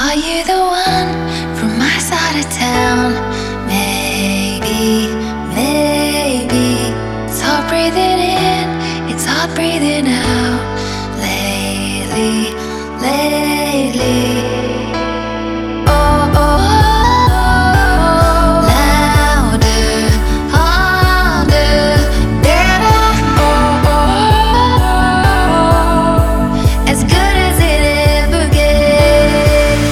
Are you the one from my side of town? Maybe, maybe. It's hard breathing in, it's hard breathing out. Lately, lately. Oh, oh, oh. Louder, harder, better. Oh, oh, oh. As good as it ever gets.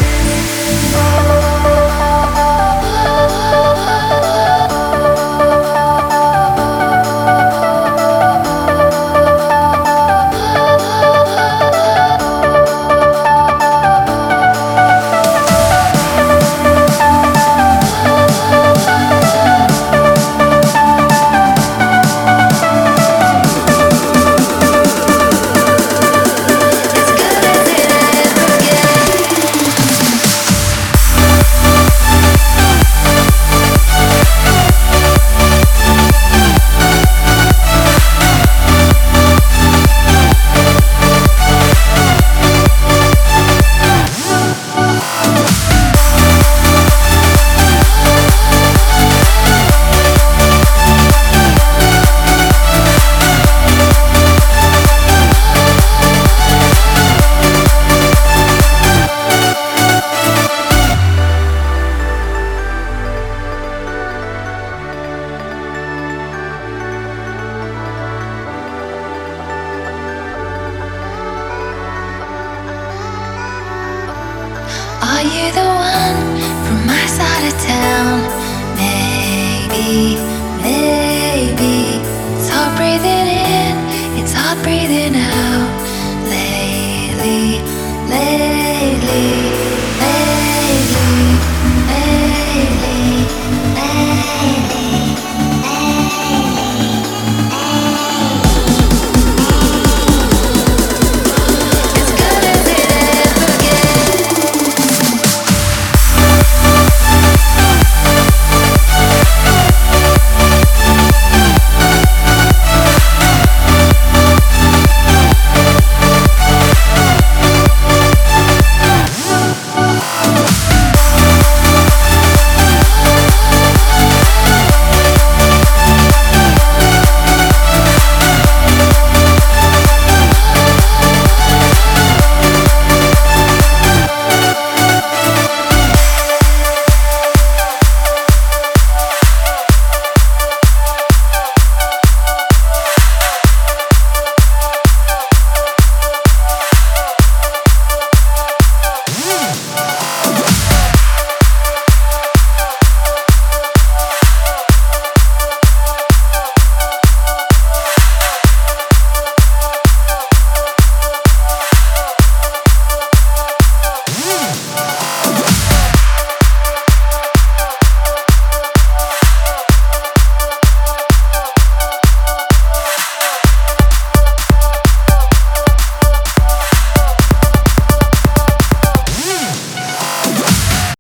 Are you the one from my side of town? Maybe, maybe. It's hard breathing in, it's hard breathing out. Lately, lately.